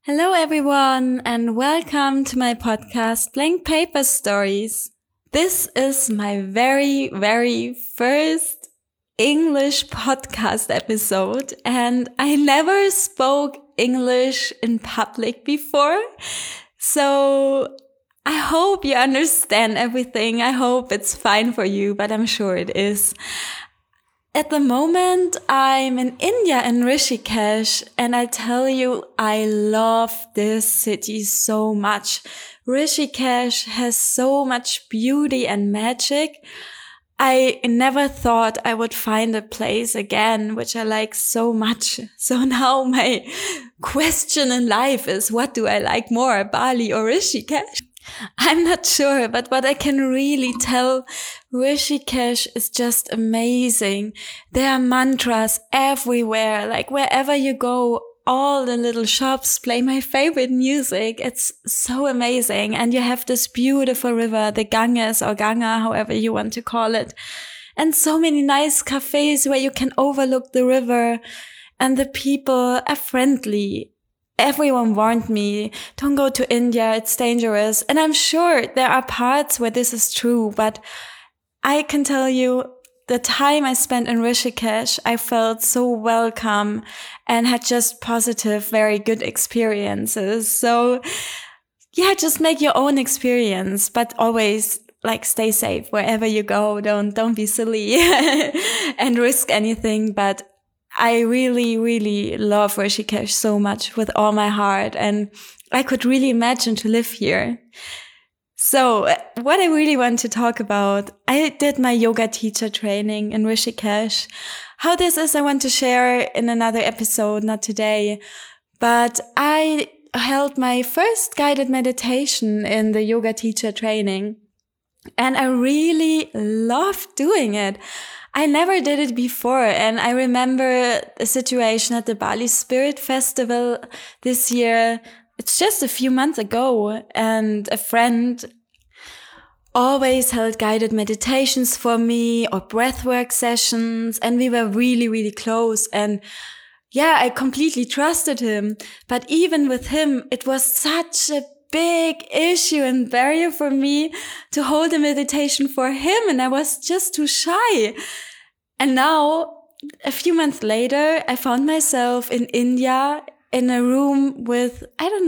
Hello everyone and welcome to my podcast Blank Paper Stories. This is my very first English podcast episode and I never spoke English in public before. So I hope you understand everything. I hope it's fine for you, but I'm sure it is. At the moment, I'm in India in Rishikesh, and I tell you, I love this city so much. Rishikesh has so much beauty and magic. I never thought I would find a place again, which I like so much. So now my question in life is, what do I like more, Bali or Rishikesh? I'm not sure, but what I can really tell, Rishikesh is just amazing. There are mantras everywhere, like wherever you go, all the little shops play my favorite music. It's so amazing. And you have this beautiful river, the Ganges or Ganga, however you want to call it. And so many nice cafes where you can overlook the river. And the people are friendly. Everyone warned me, don't go to India, it's dangerous. And I'm sure there are parts where this is true, but I can tell you the time I spent in Rishikesh, I felt so welcome and had just positive, very good experiences. So yeah, just make your own experience, but always stay safe wherever you go. Don't be silly and risk anything, but I really love Rishikesh so much with all my heart, and I could really imagine to live here. So what I really want to talk about, I did my yoga teacher training in Rishikesh. How this is, I want to share in another episode, not today, but I held my first guided meditation in the yoga teacher training, and I really loved doing it. I never did it before, and I remember a situation at the Bali Spirit Festival this year. It's just a few months ago, and a friend always held guided meditations for me or breathwork sessions, and we were really close. And yeah, I completely trusted him. But even with him, it was such a big issue and barrier for me to hold a meditation for him, and I was just too shy. And now, a few months later, I found myself in India in a room with,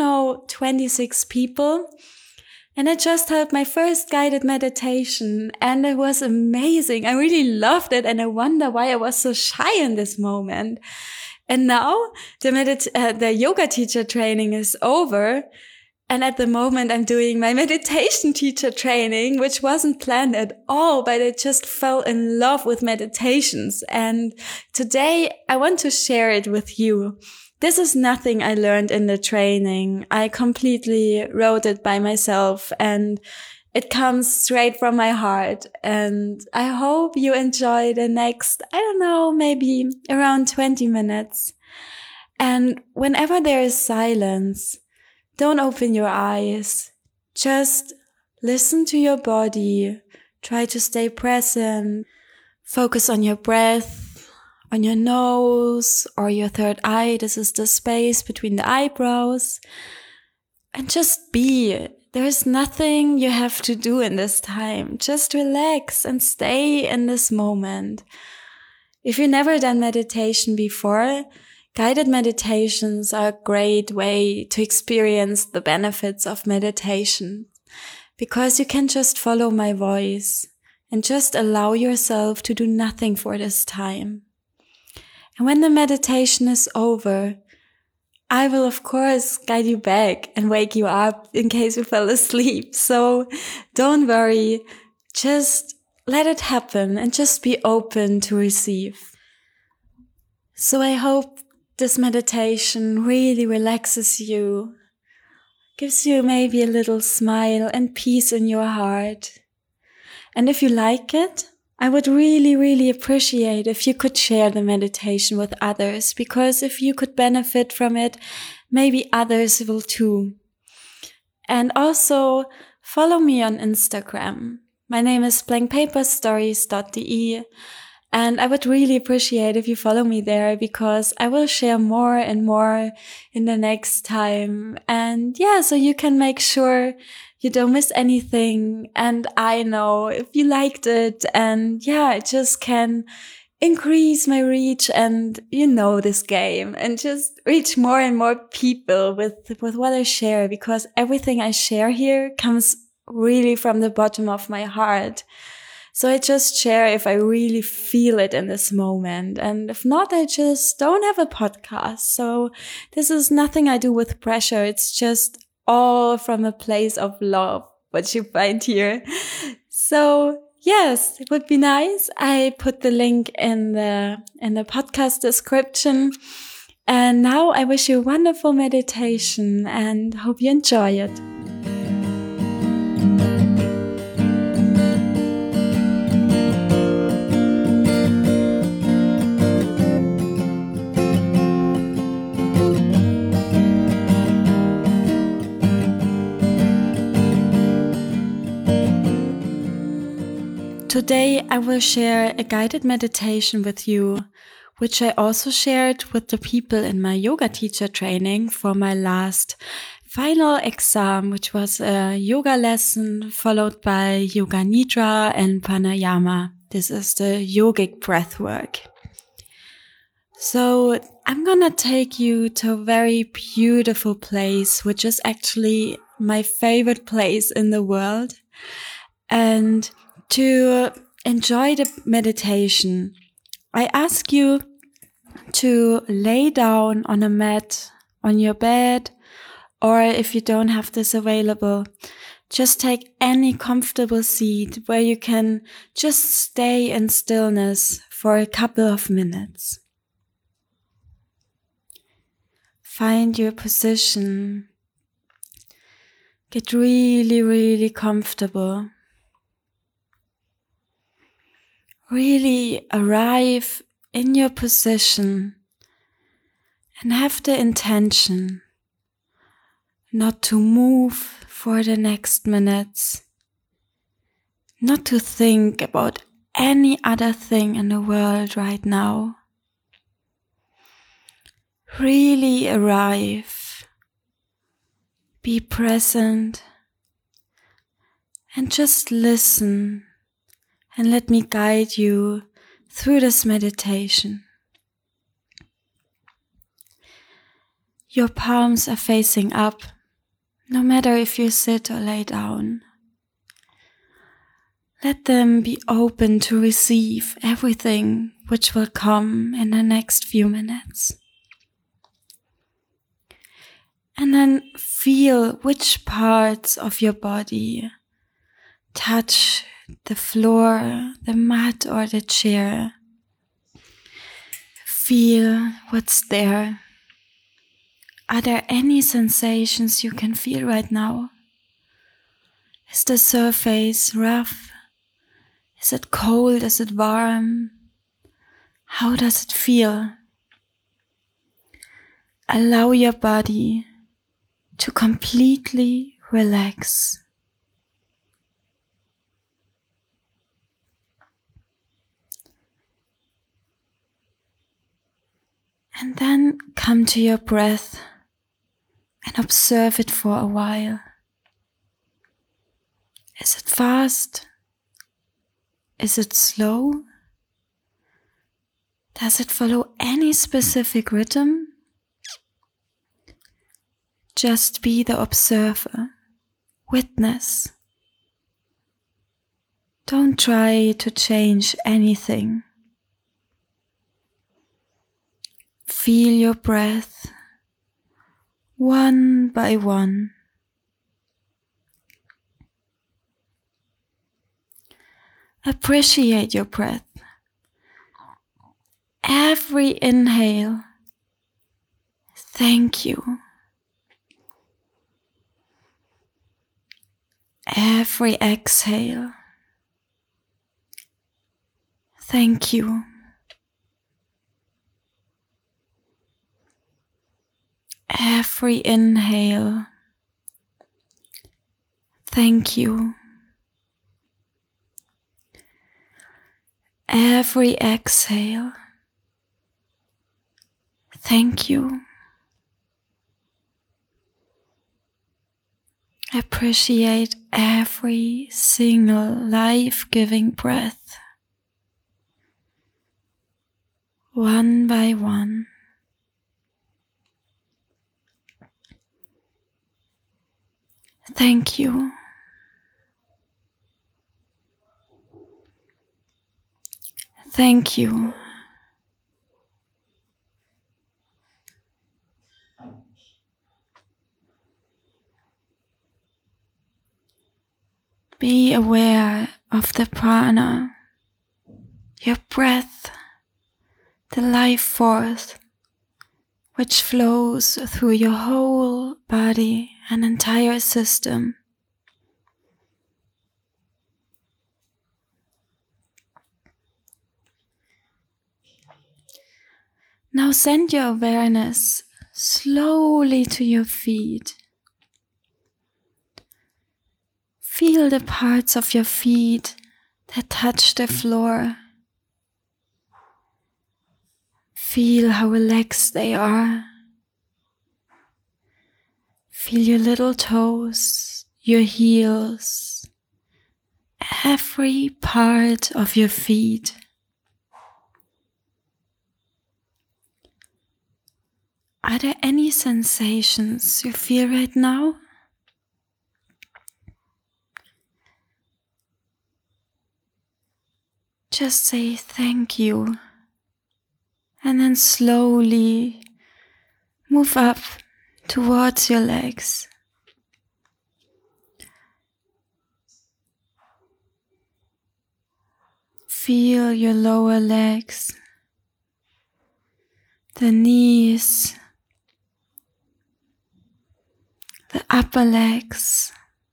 26 people. And I just held my first guided meditation, and it was amazing. I really loved it, and I wonder why I was so shy in this moment. And now the yoga teacher training is over. And at the moment, I'm doing my meditation teacher training, which wasn't planned at all, but I just fell in love with meditations. And today I want to share it with you. This is nothing I learned in the training. I completely wrote it by myself, and it comes straight from my heart. And I hope you enjoy the next, maybe around 20 minutes. And whenever there is silence, don't open your eyes. Just listen to your body. Try to stay present. Focus on your breath, on your nose or your third eye. This is the space between the eyebrows. And just be. There is nothing you have to do in this time. Just relax and stay in this moment. If you've never done meditation before, guided meditations are a great way to experience the benefits of meditation, because you can just follow my voice and just allow yourself to do nothing for this time. And when the meditation is over, I will of course guide you back and wake you up in case you fell asleep. So don't worry, just let it happen and just be open to receive. So I hope this meditation really relaxes you, gives you maybe a little smile and peace in your heart. And if you like it, I would really appreciate if you could share the meditation with others, because if you could benefit from it, maybe others will too. And also follow me on Instagram. My name is blankpaperstories.de. And I would really appreciate if you follow me there, because I will share more and more in the next time. And yeah, so you can make sure you don't miss anything. And I know if you liked it, and yeah, it just can increase my reach, and this game, and just reach more and more people with what I share, because everything I share here comes really from the bottom of my heart. So I just share if I really feel it in this moment. And if not, I just don't have a podcast. So this is nothing I do with pressure. It's just all from a place of love, what you find here. So yes, it would be nice. I put the link in the podcast description. And now I wish you a wonderful meditation and hope you enjoy it. Today I will share a guided meditation with you, which I also shared with the people in my yoga teacher training for my last final exam, which was a yoga lesson followed by Yoga Nidra and Pranayama. This is the yogic breath work. So I'm gonna take you to a very beautiful place, which is actually my favorite place in the world. And to enjoy the meditation, I ask you to lay down on a mat on your bed, or if you don't have this available, just take any comfortable seat where you can just stay in stillness for a couple of minutes. Find your position. Get really, really comfortable. Really arrive in your position and have the intention not to move for the next minutes, not to think about any other thing in the world right now. Really arrive, be present, and just listen. And let me guide you through this meditation. Your palms are facing up, no matter if you sit or lay down. Let them be open to receive everything which will come in the next few minutes. And then feel which parts of your body touch the floor, the mat, or the chair. Feel what's there. Are there any sensations you can feel right now? Is the surface rough? Is it cold? Is it warm? How does it feel? Allow your body to completely relax. And then come to your breath and observe it for a while. Is it fast? Is it slow? Does it follow any specific rhythm? Just be the observer, witness. Don't try to change anything. Feel your breath, one by one. Appreciate your breath. Every inhale, thank you. Every exhale, thank you. Every inhale, thank you. every exhale. Thank you. Appreciate every single life-giving breath, one by one. Thank you. Thank you. Be aware of the prana, your breath, the life force which flows through your whole body and entire system. Now send your awareness slowly to your feet. Feel the parts of your feet that touch the floor. Feel how relaxed they are. Feel your little toes, your heels, every part of your feet. Are there any sensations you feel right now? Just say thank you, and then slowly move up towards your legs. Feel your lower legs, the knees, the upper legs.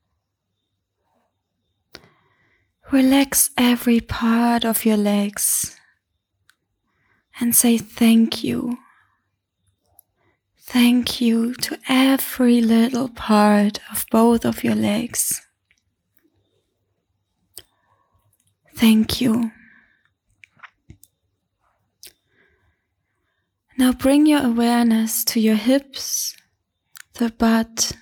Relax every part of your legs and say thank you. Thank you to every little part of both of your legs. Thank you. Now bring your awareness to your hips, the butt,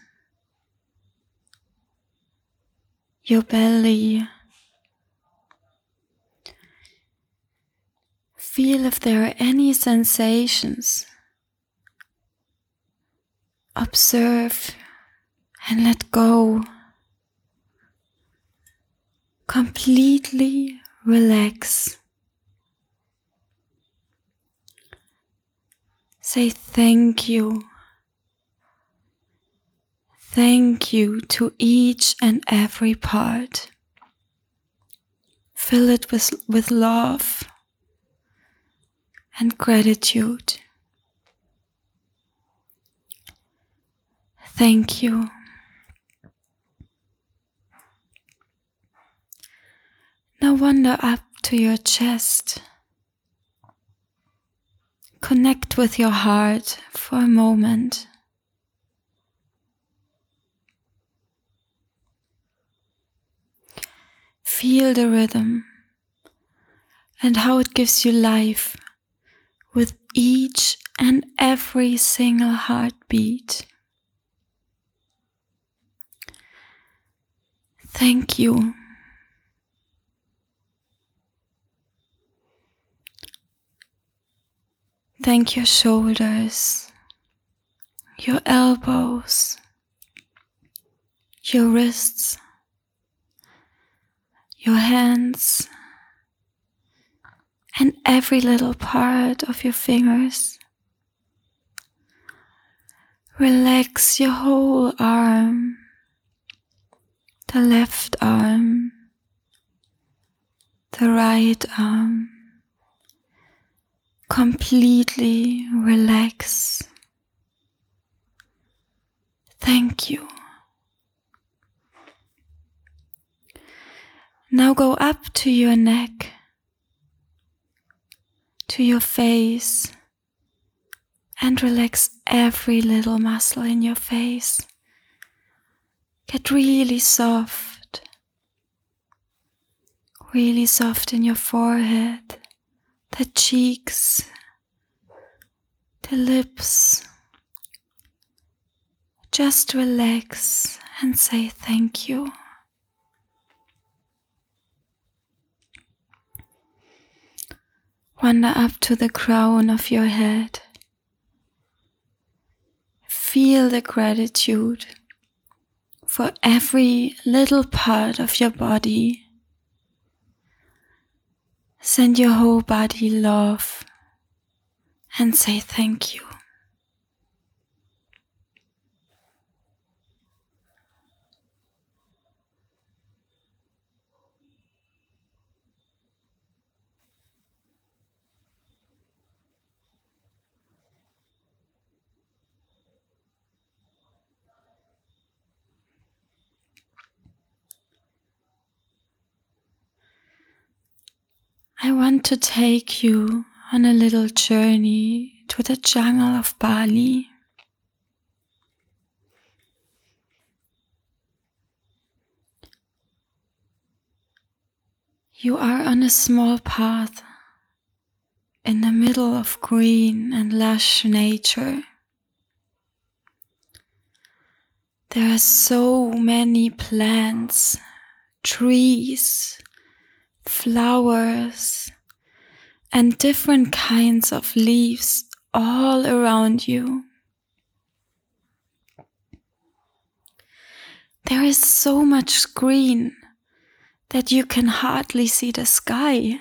your belly. Feel if there are any sensations. Observe and let go. Completely relax. Say thank you. Thank you to each and every part. Fill it with love and gratitude. Thank you. Now wander up to your chest. Connect with your heart for a moment. Feel the rhythm and how it gives you life with each and every single heartbeat. Thank you. Thank your shoulders, your elbows, your wrists, your hands, and every little part of your fingers. Relax your whole arm, the left arm, the right arm. Completely relax. Thank you. Now go up to your neck, to your face, and relax every little muscle in your face. Get really soft. Really soften your forehead, the cheeks, the lips. Just relax and say thank you. Wander up to the crown of your head. Feel the gratitude for every little part of your body. Send your whole body love and say thank you. I want to take you on a little journey to the jungle of Bali. You are on a small path in the middle of green and lush nature. There are so many plants, trees, flowers, and different kinds of leaves all around you. There is so much green that you can hardly see the sky.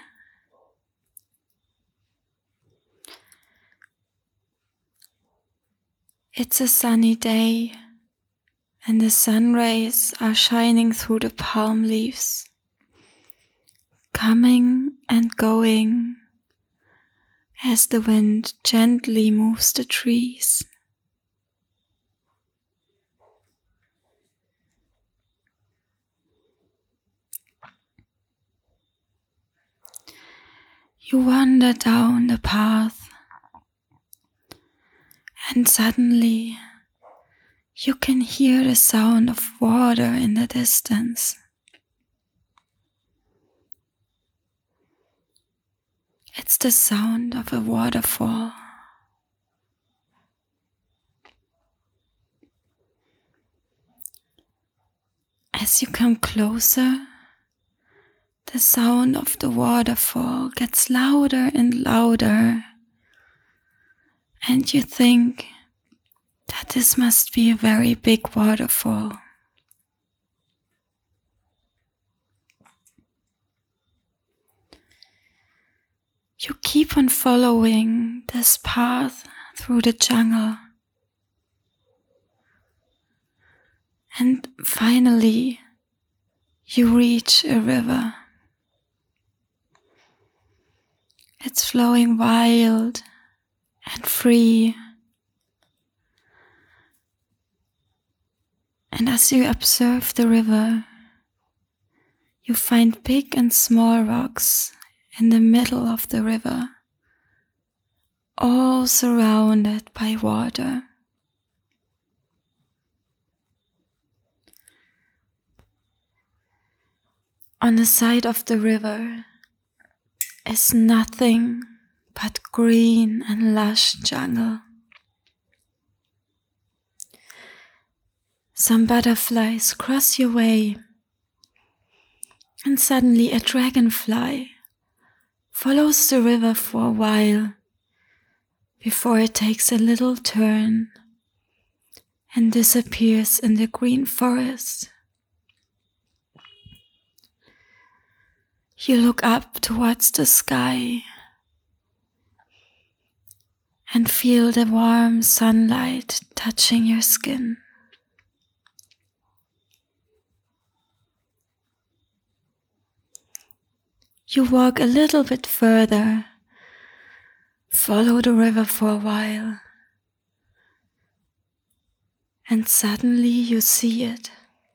It's a sunny day, and the sun rays are shining through the palm leaves, coming and going as the wind gently moves the trees. You wander down the path, and suddenly you can hear the sound of water in the distance. It's the sound of a waterfall. As you come closer, the sound of the waterfall gets louder and louder, and you think that this must be a very big waterfall. You keep on following this path through the jungle, and finally you reach a river. It's flowing wild and free. And as you observe the river, you find big and small rocks in the middle of the river, all surrounded by water. On the side of the river is nothing but green and lush jungle. Some butterflies cross your way, and suddenly a dragonfly follows the river for a while before it takes a little turn and disappears in the green forest. You look up towards the sky and feel the warm sunlight touching your skin. You walk a little bit further, follow the river for a while, and suddenly you see it.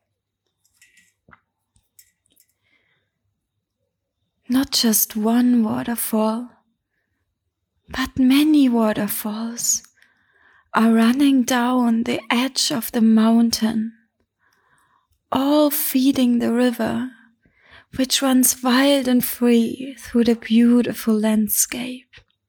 Not just one waterfall, but many waterfalls are running down the edge of the mountain, all feeding the river which runs wild and free through the beautiful landscape.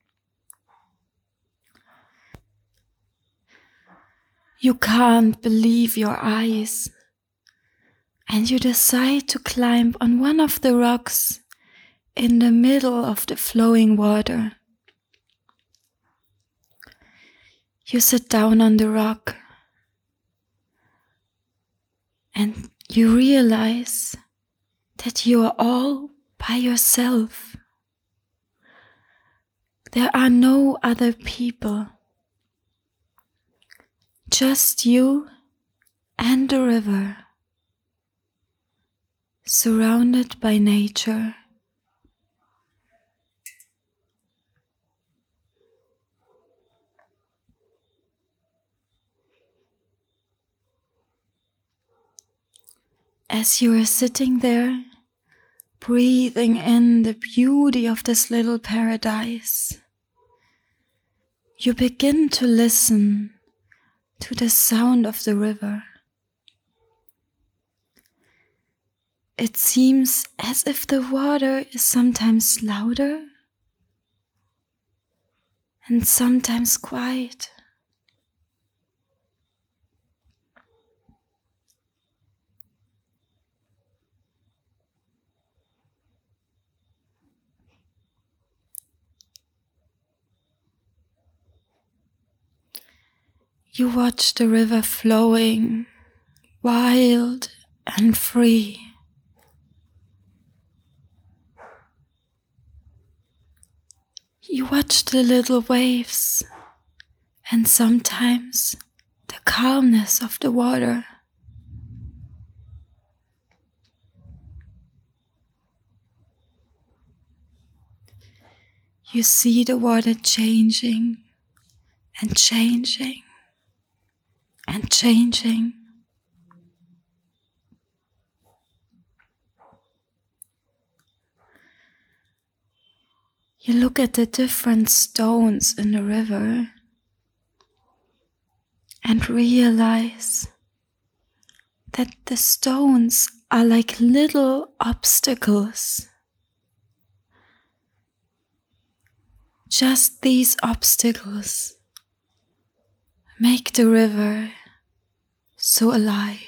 You can't believe your eyes, and you decide to climb on one of the rocks in the middle of the flowing water. You sit down on the rock and you realize that you are all by yourself. There are no other people, just you and the river, surrounded by nature. As you are sitting there, breathing in the beauty of this little paradise, you begin to listen to the sound of the river. It seems as if the water is sometimes louder and sometimes quiet. You watch the river flowing, wild and free. You watch the little waves and sometimes the calmness of the water. You see the water changing and changing and changing. You look at the different stones in the river and realize that the stones are like little obstacles. Just these obstacles make the river so alive.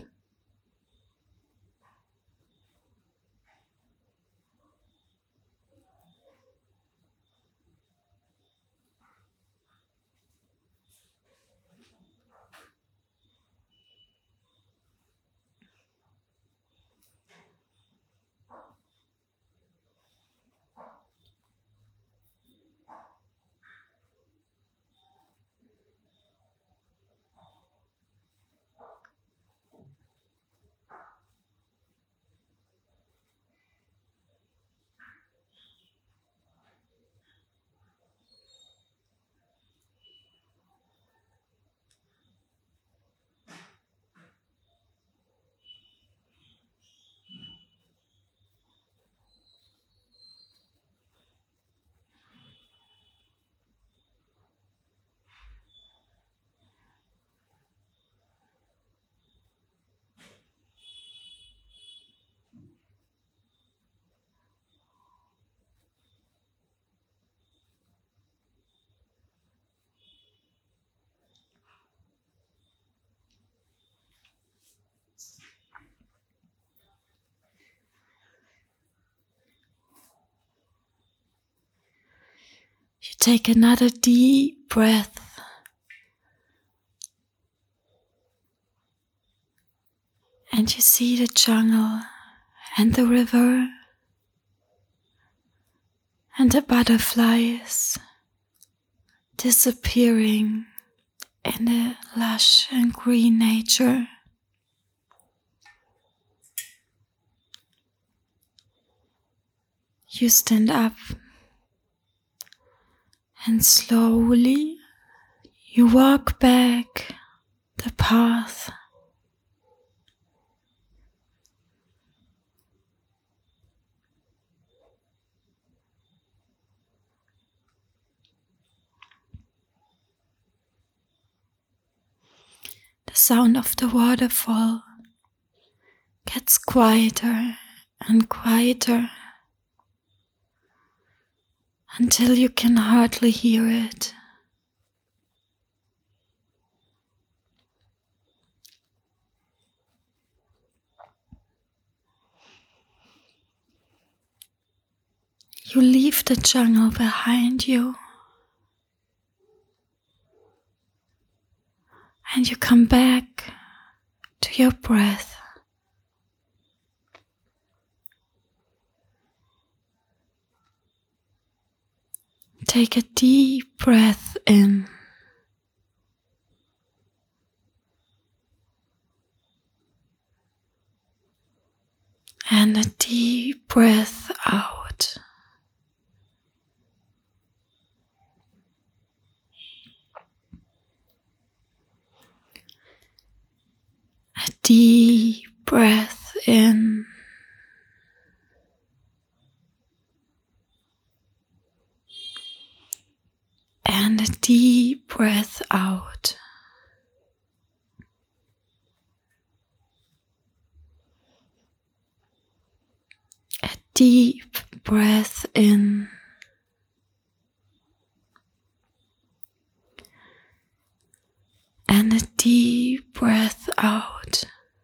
You take another deep breath and you see the jungle and the river and the butterflies disappearing in the lush and green nature. You stand up and slowly you walk back the path. The sound of the waterfall gets quieter and quieter until you can hardly hear it. You leave the jungle behind you and you come back to your breath. Take a deep breath in and a deep breath out. A deep breath in and a deep breath out. A deep breath in and a deep breath out.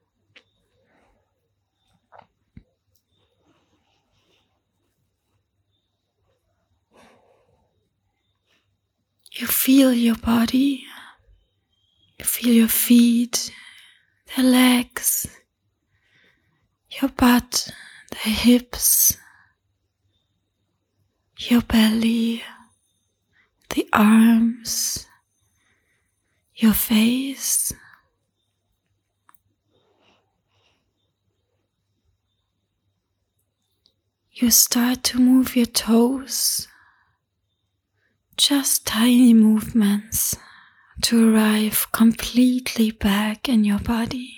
You feel your body, you feel your feet, the legs, your butt, the hips, your belly, the arms, your face. You start to move your toes, just tiny movements to arrive completely back in your body.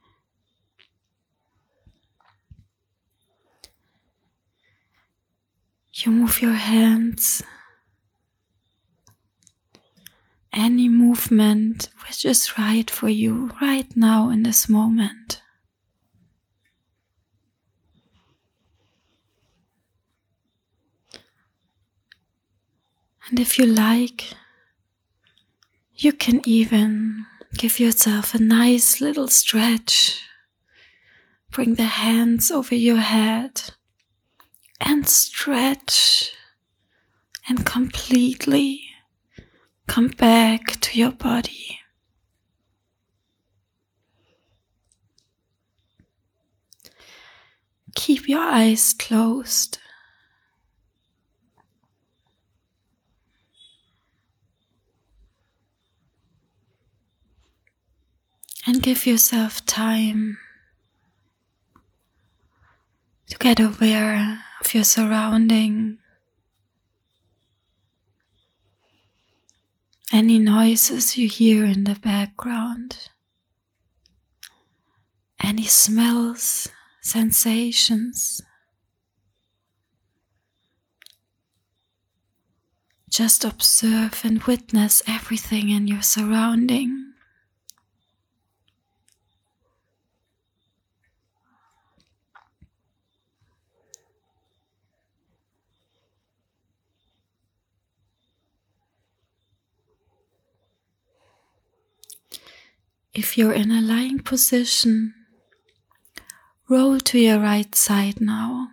You move your hands, any movement which is right for you right now in this moment. And if you like, you can even give yourself a nice little stretch. Bring the hands over your head and stretch and completely come back to your body. Keep your eyes closed. And give yourself time to get aware of your surrounding. Any noises you hear in the background. Any smells, sensations. Just observe and witness everything in your surrounding. If you're in a lying position, roll to your right side now.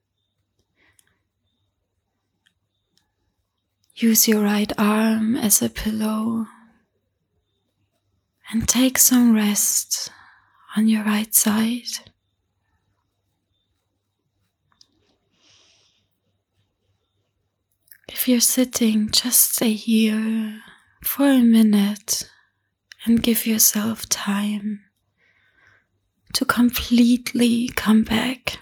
Use your right arm as a pillow and take some rest on your right side. If you're sitting, just stay here for a minute and give yourself time to completely come back.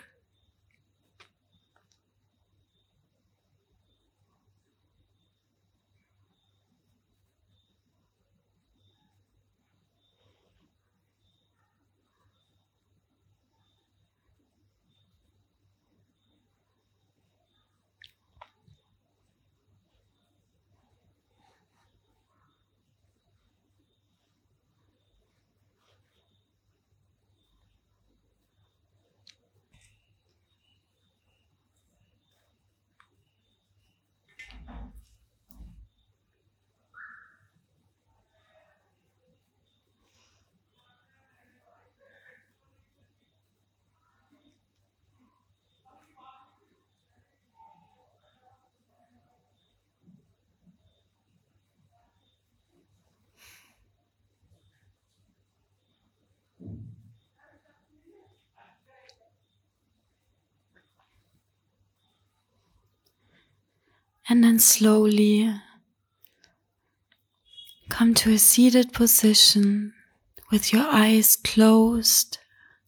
And then slowly come to a seated position with your eyes closed.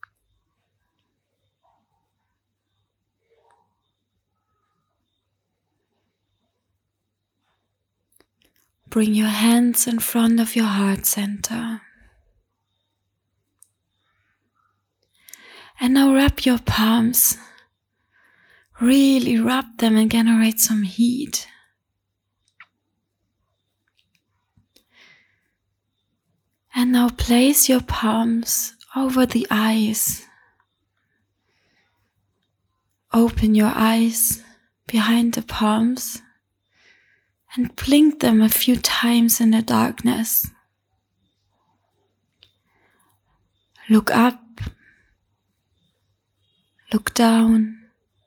Bring your hands in front of your heart center. And now rub your palms. Really rub them and generate some heat. And now place your palms over the eyes. Open your eyes behind the palms and blink them a few times in the darkness. Look up, look down,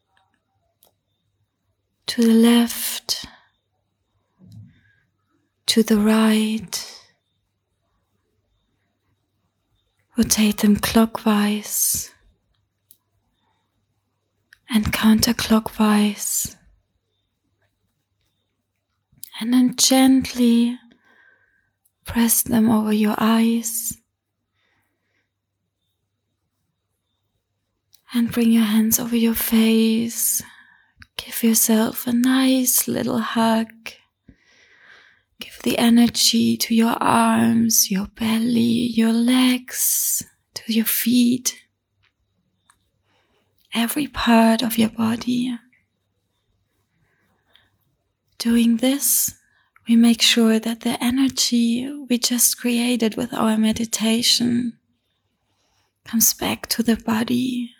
to the left, to the right. Rotate them clockwise and counterclockwise. And then gently press them over your eyes. And bring your hands over your face. Give yourself a nice little hug. Give the energy to your arms, your belly, your legs, to your feet. Every part of your body. Doing this, we make sure that the energy we just created with our meditation comes back to the body.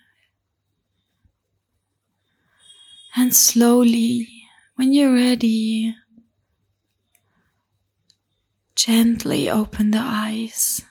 And slowly, when you're ready, gently open the eyes.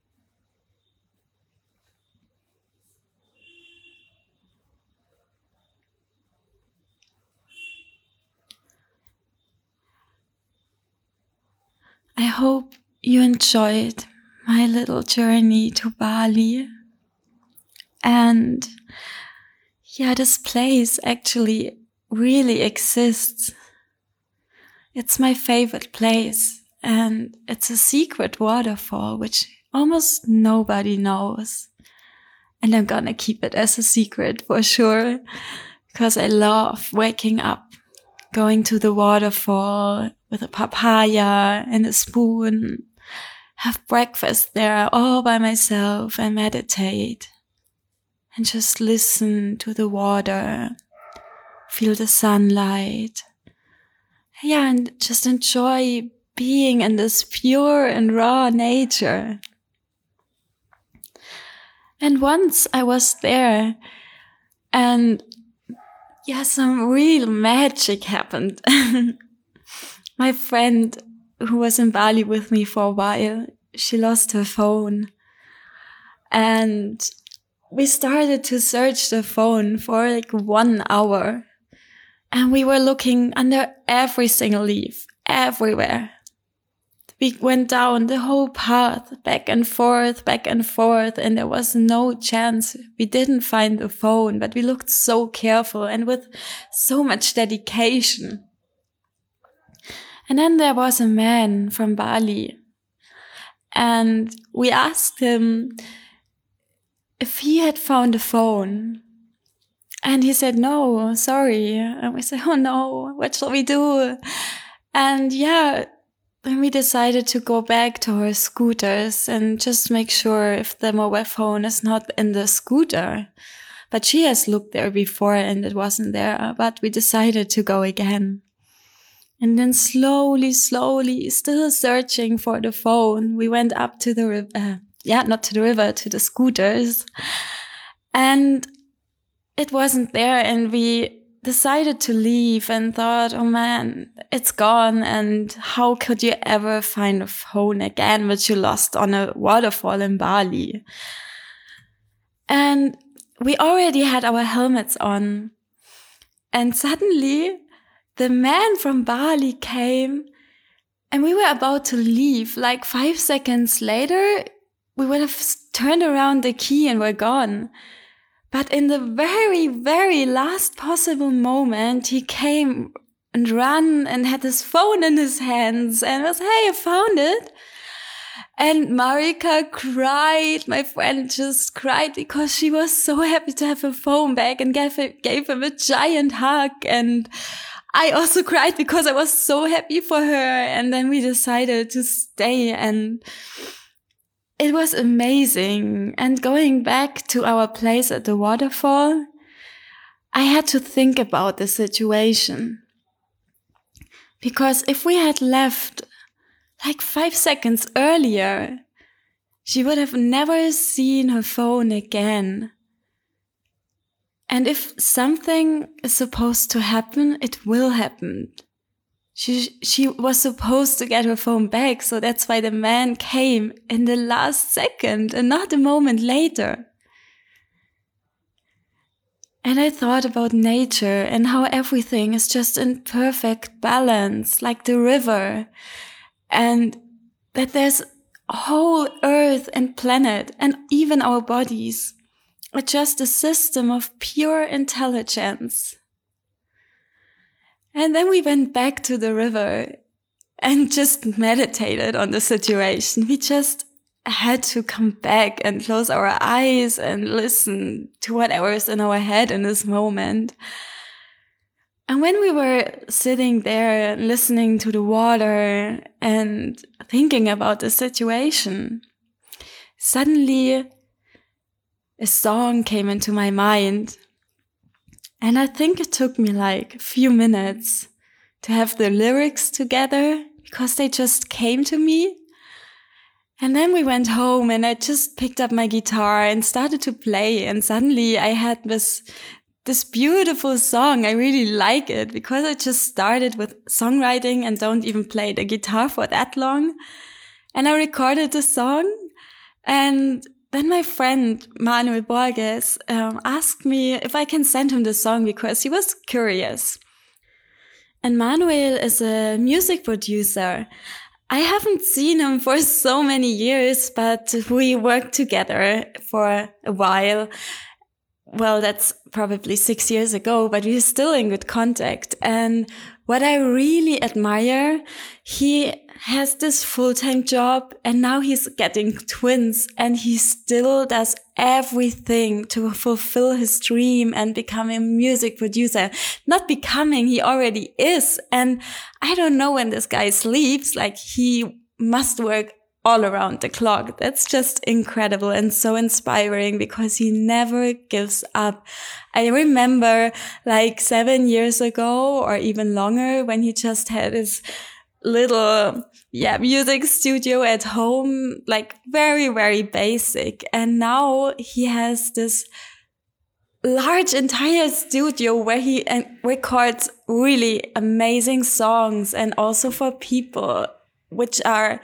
I hope you enjoyed my little journey to Bali. And yeah, this place actually really exists. It's my favorite place, and it's a secret waterfall which almost nobody knows. And I'm gonna keep it as a secret for sure, because I love waking up, going to the waterfall with a papaya and a spoon, have breakfast there all by myself and meditate. And just listen to the water, feel the sunlight. Yeah, and just enjoy being in this pure and raw nature. And once I was there, and yeah, some real magic happened. My friend who was in Bali with me for a while, she lost her phone. And we started to search the phone for like 1 hour. And we were looking under every single leaf, everywhere. We went down the whole path, back and forth, and there was no chance. We didn't find the phone, but we looked so careful and with so much dedication. And then there was a man from Bali. And we asked him if he had found a phone. And he said, no, sorry. And we said, oh no, what shall we do? And yeah, then we decided to go back to our scooters and just make sure if the mobile phone is not in the scooter. But she has looked there before and it wasn't there. But we decided to go again. And then slowly, still searching for the phone, we went up to the river. Not to the river, to the scooters. And it wasn't there. And we decided to leave and thought, oh man, it's gone. And how could you ever find a phone again, which you lost on a waterfall in Bali? And we already had our helmets on. And suddenly the man from Bali came and we were about to leave. Like 5 seconds later, we would have turned around the key and were gone. But in the very, very last possible moment, he came and run and had his phone in his hands and was, hey, I found it. And Marika cried. My friend just cried because she was so happy to have her phone back and gave him a giant hug. And I also cried because I was so happy for her. And then we decided to stay, and it was amazing. And going back to our place at the waterfall, I had to think about the situation. Because if we had left like 5 seconds earlier, she would have never seen her phone again. And if something is supposed to happen, it will happen. She was supposed to get her phone back, so that's why the man came in the last second and not a moment later. And I thought about nature and how everything is just in perfect balance, like the river. And that there's a whole earth and planet, and even our bodies are just a system of pure intelligence. And then we went back to the river and just meditated on the situation. We just had to come back and close our eyes and listen to whatever is in our head in this moment. And when we were sitting there listening to the water and thinking about the situation, suddenly a song came into my mind. And I think it took me like a few minutes to have the lyrics together because they just came to me. And then we went home and I just picked up my guitar and started to play. And suddenly I had this beautiful song. I really like it because I just started with songwriting and don't even play the guitar for that long. And I recorded the song. And then my friend Manuel Borges asked me if I can send him the song because he was curious. And Manuel is a music producer. I haven't seen him for so many years, but we worked together for a while. Well, that's probably 6 years ago, but we're still in good contact. And what I really admire, he has this full-time job and now he's getting twins and he still does everything to fulfill his dream and become a music producer. Not becoming, he already is. And I don't know when this guy sleeps, like he must work all around the clock. That's just incredible and so inspiring because he never gives up. I remember like 7 years ago or even longer when he just had his little, music studio at home, like very, very basic. And now he has this large entire studio where he records really amazing songs and also for people which are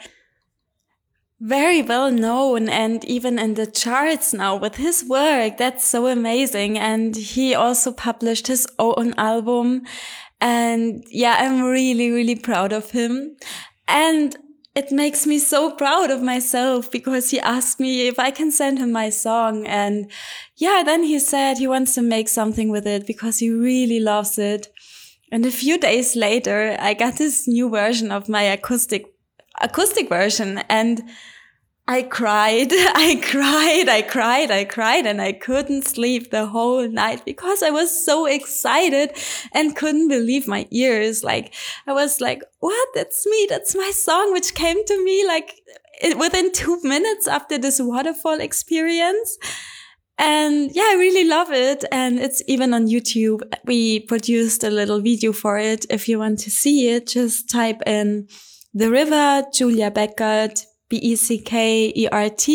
very well known and even in the charts now with his work. That's so amazing. And he also published his own album. And I'm really, really proud of him. And it makes me so proud of myself because he asked me if I can send him my song. And then he said he wants to make something with it because he really loves it. And a few days later, I got this new version of my acoustic version, and I cried, and I couldn't sleep the whole night because I was so excited and couldn't believe my ears. Like, I was like, what? That's me. That's my song, which came to me like within 2 minutes after this waterfall experience. And I really love it. And it's even on YouTube. We produced a little video for it. If you want to see it, just type in The River, Julia Beckert, Beckert,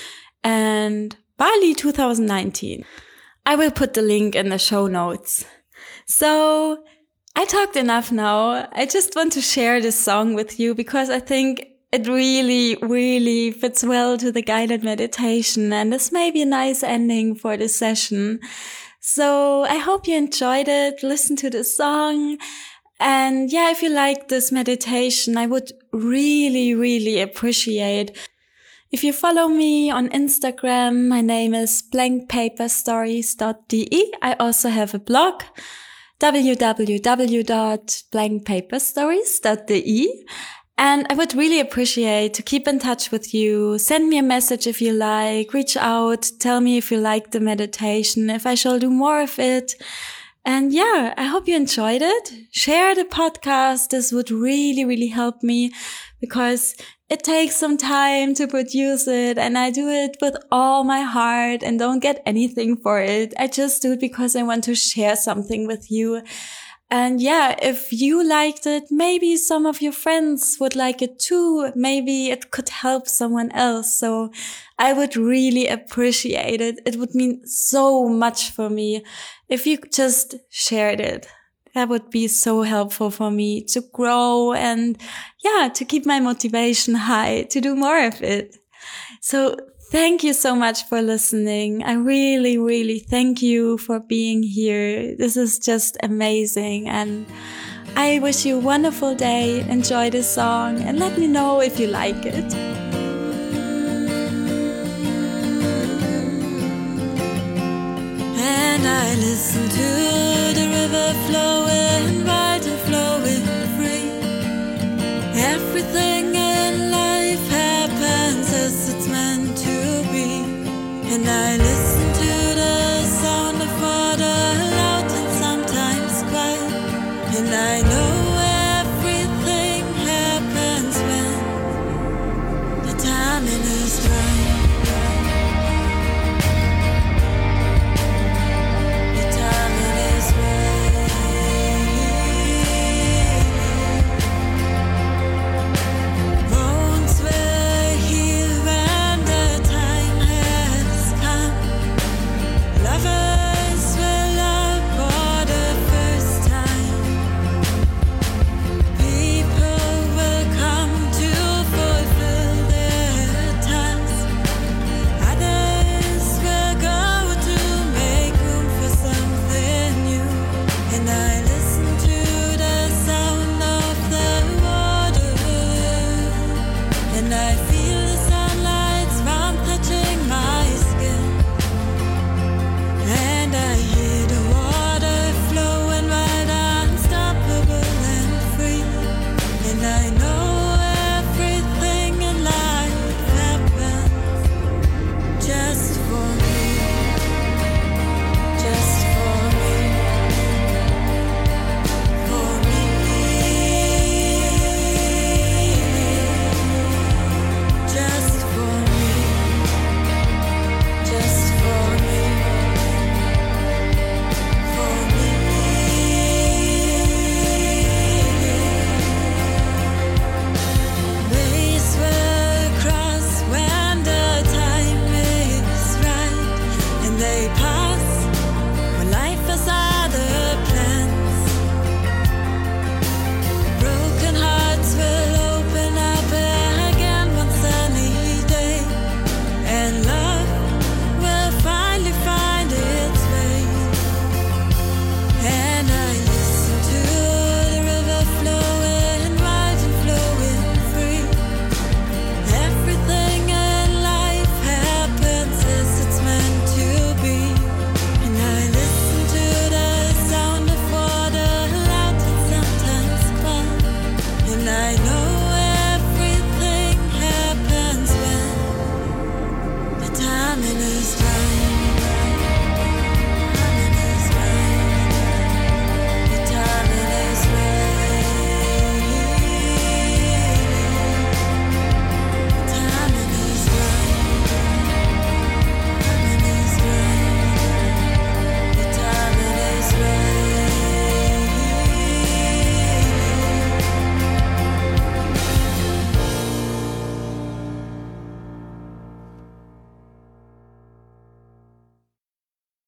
and Bali 2019. I will put the link in the show notes. So I talked enough now. I just want to share this song with you because I think it really, really fits well to the guided meditation, and this may be a nice ending for this session. So I hope you enjoyed it. Listen to the song. And if you like this meditation, I would really, really appreciate if you follow me on Instagram. My name is blankpaperstories.de. I also have a blog. www.blankpaperstories.de. And I would really appreciate to keep in touch with you. Send me a message if you like, reach out, tell me if you like the meditation, if I shall do more of it. And yeah, I hope you enjoyed it. Share the podcast. This would really, really help me because it takes some time to produce it and I do it with all my heart and don't get anything for it. I just do it because I want to share something with you. And yeah, if you liked it, maybe some of your friends would like it too. Maybe it could help someone else. So I would really appreciate it. It would mean so much for me if you just shared it. That would be so helpful for me to grow and yeah, to keep my motivation high to do more of it. So thank you so much for listening. I really, really thank you for being here. This is just amazing. And I wish you a wonderful day. Enjoy this song and let me know if you like it. And I listen to the river flowing, wide and flowing free. Everything in life happens as it's meant to be. And I listen to the sound of water, loud and sometimes quiet. And I know